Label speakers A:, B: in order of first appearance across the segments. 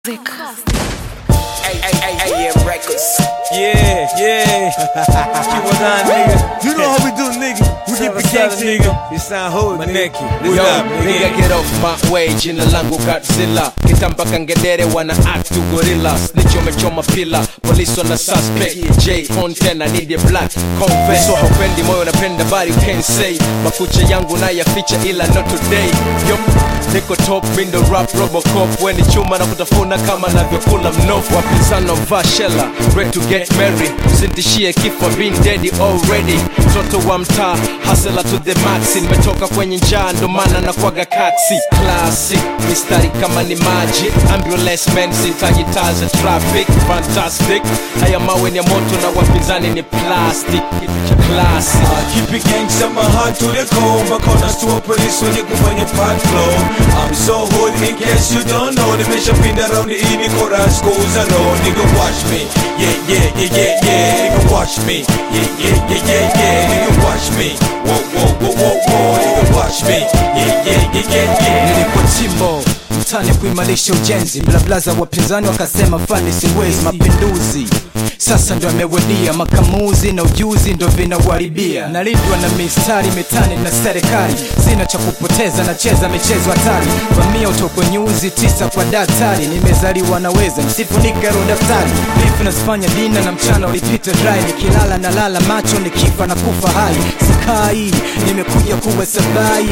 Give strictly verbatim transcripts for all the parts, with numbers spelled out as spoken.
A: Hey, hey, hey, hey, yeah, records.
B: Yeah, yeah. Keep on on, nigga. You know how we do, nigga. We keep the gangsta, nigga. You sound hood, my neck.
A: Yo, nigga, get off my way. Jina langu Godzilla. Kitamba kangedere wana act to gorilla. Snitch umechoma pila. Police on the suspect. J content, I need a black confess. So haupendi moyo napenda body can't say. Makucha yangu na ya feature ila not today. Yo, niko top window rap Robocop. Weni chuma na kutafuna kama na vyakula mnofu. Wapinzano vashela, ready to get married. Usintishie kifo, been dead already. Toto wa mtaa, hustler to the max. Nimetoka kwenye njaa ndo maana na kwaga kaksi. Classic, mistari kama ni maji. Ambulance man, sitaji taa za traffic. Fantastic, haya mawe ni ya moto na wapinzani ni plastic. Classic.
B: I keep it gangsta, my heart to the core. My corners to a police when you go on your part flow. I'm so hood, in case you don't know. The bishop in around the evening chorus goes alone. Nigga watch me, yeah, yeah, yeah, yeah, yeah. Nigga watch me, yeah, yeah, yeah, yeah, yeah. Nigga watch me, whoa, whoa, whoa, whoa, whoa. Nigga watch me, yeah, yeah, yeah, yeah, yeah.
C: Nilipo chimbo mtani kuimarisha ujenzi, blablaza wapinzani wakasema fani siwezi. Mapinduzi sasa ndo amewedia, makamuzi na ujuzi ndo vinawaribia. Nalindwa na mistari mitani na serikali, sina cha kupoteza, nacheza michezo hatari. Vamia utoko nyuzi tisa kwa daktari, nimezaliwa naweza nisifunike ro daftari. Bifu nazifanya dina na mchana ulipita dry, nikilala na lala macho nikifa na kufa hai. Sikai, nimekuja kuwa sabai,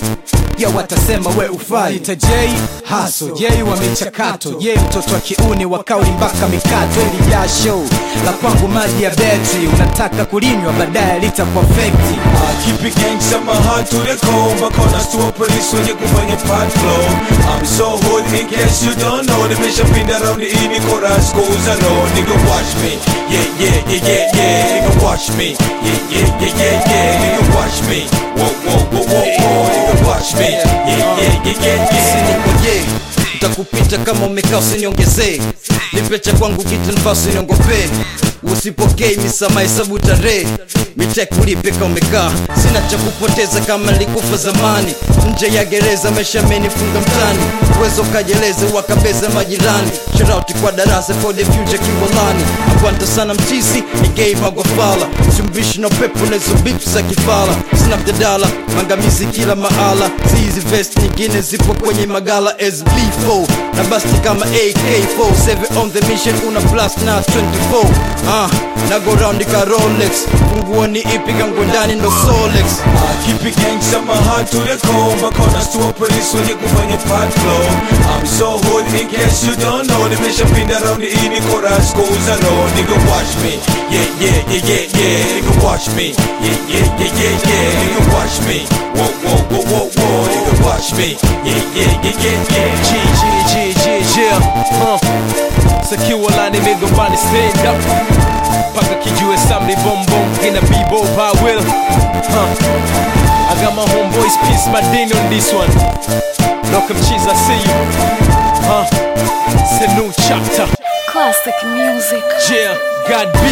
C: ya watasema we ufai. Ita J haso, J wa michakato, J mtoto wa kiuni wa kauli mpaka mikato. Eli jasho la kwangu maji ya betri, unataka kulinywa baadaye litakuwa fekti.
B: I keep it gangsta, my heart to the core. My corners to a police when you go on your part flow. I'm so hood, in case you don't know. The bishop in around the evening chorus goes alone. Nigga watch me, yeah, yeah, yeah, yeah, yeah. Nigga watch me, yeah, yeah, yeah, yeah, yeah. Nigga watch me, whoa, whoa, whoa, whoa, whoa. Nigga watch me, yeah, yeah, yeah, yeah, yeah.
D: Usinikoje, utakupita kama umekaa usiniongezee. Nipecha kwangu kitu nifaa usiniongope. Usipokei misama hesabu tarehe, mitekulipe kama umekaa. Sina cha kupoteza kama nilikufa zamani. Nje ya gereza maisha amenifunga mtani. Uwezo kajeleze wakabeza majirani. Shout kwa darasa for the future kiwalani. Akwanta sana mtisi, ni gay magwafala. Simbishi no pepo lezo bips za kifala. Sina mjadala, mangamizi kila mahala. Zizi vest nyingine zipo kwenye magala S B four. Na basti kama A K four. Seven on the mission, una blast na twenty-four. Ah, na go round ka Rolex. Funguo ni ipi kangu ndani ndo Solex.
B: I keep it gangsta, my heart to the core. My corners to a police when you go on your part flow. I'm so hood, in case you don't know. The bishop in around the evening chorus goes alone. Nigga watch me, yeah, yeah, yeah, yeah, yeah. Nigga watch me, yeah, yeah, yeah, yeah, yeah. Nigga watch me, whoa, whoa, whoa, whoa, whoa. Nigga watch me, yeah, yeah, yeah, yeah, yeah.
A: G, G, G, G, yeah. Uh. Sekiwa lani migombani stand up. Paka kijue samli bom bom in a b-bo by will. Huh. I got my homeboys peace my ding on this one. Knock 'em cheese, I see you. Huh. It's a new chapter.
E: Classic music.
A: Yeah, God B.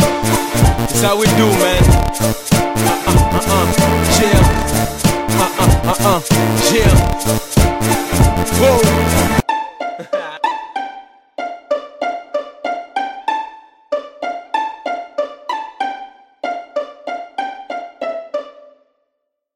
A: That's how we do, man. Uh uh uh uh. Yeah. Uh uh uh uh. Yeah.